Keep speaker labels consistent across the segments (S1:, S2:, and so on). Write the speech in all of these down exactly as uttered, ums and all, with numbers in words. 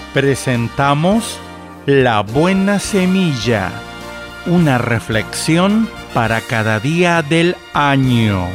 S1: Presentamos La Buena Semilla, una reflexión para cada día del año.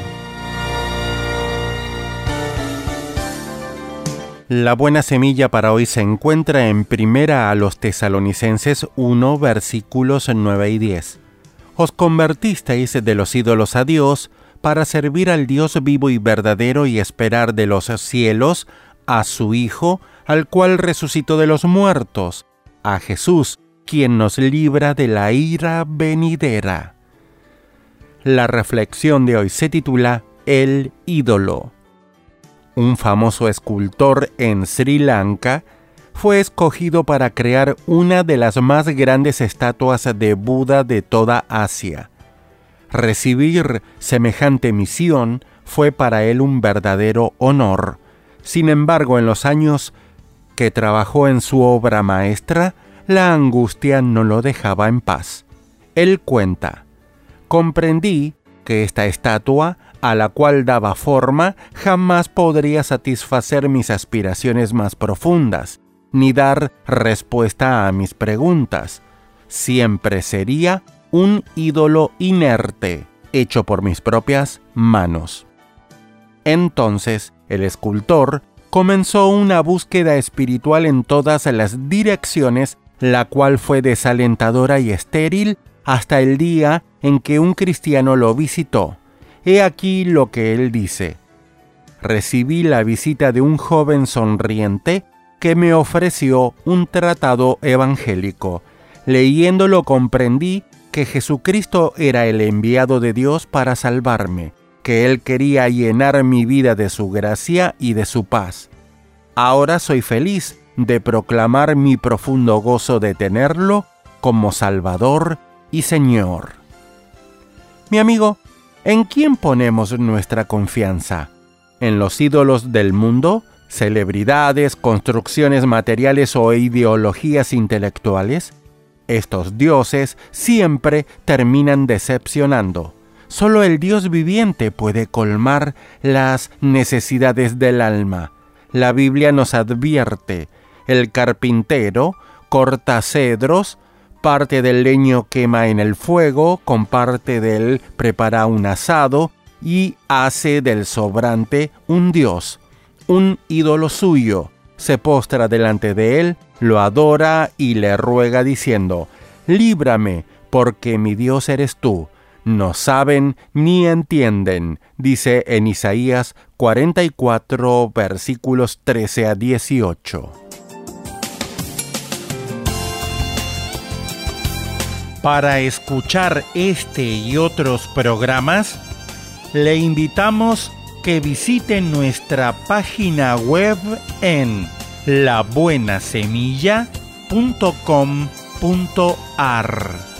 S1: La buena semilla para hoy se encuentra en Primera a los Tesalonicenses uno, versículos nueve y diez. Os convertisteis de los ídolos a Dios para servir al Dios vivo y verdadero y esperar de los cielos a su Hijo, al cual resucitó de los muertos, a Jesús, quien nos libra de la ira venidera. La reflexión de hoy se titula El ídolo. Un famoso escultor en Sri Lanka fue escogido para crear una de las más grandes estatuas de Buda de toda Asia. Recibir semejante misión fue para él un verdadero honor. Sin embargo, en los años que trabajó en su obra maestra, la angustia no lo dejaba en paz. Él cuenta: comprendí que esta estatua, a la cual daba forma, jamás podría satisfacer mis aspiraciones más profundas, ni dar respuesta a mis preguntas. Siempre sería un ídolo inerte, hecho por mis propias manos. Entonces, el escultor comenzó una búsqueda espiritual en todas las direcciones, la cual fue desalentadora y estéril hasta el día en que un cristiano lo visitó. He aquí lo que él dice: recibí la visita de un joven sonriente que me ofreció un tratado evangélico. Leyéndolo comprendí que Jesucristo era el enviado de Dios para salvarme, que Él quería llenar mi vida de su gracia y de su paz. Ahora soy feliz de proclamar mi profundo gozo de tenerlo como Salvador y Señor. Mi amigo, ¿en quién ponemos nuestra confianza? ¿En los ídolos del mundo, celebridades, construcciones materiales o ideologías intelectuales? Estos dioses siempre terminan decepcionando. Solo el Dios viviente puede colmar las necesidades del alma. La Biblia nos advierte: el carpintero corta cedros, parte del leño quema en el fuego, con parte de él prepara un asado y hace del sobrante un dios, un ídolo suyo. Se postra delante de él, lo adora y le ruega diciendo: líbrame, porque mi Dios eres tú. No saben ni entienden, dice en Isaías cuarenta y cuatro, versículos trece a dieciocho. Para escuchar este y otros programas, le invitamos que visite nuestra página web en la buena semilla punto com punto a r.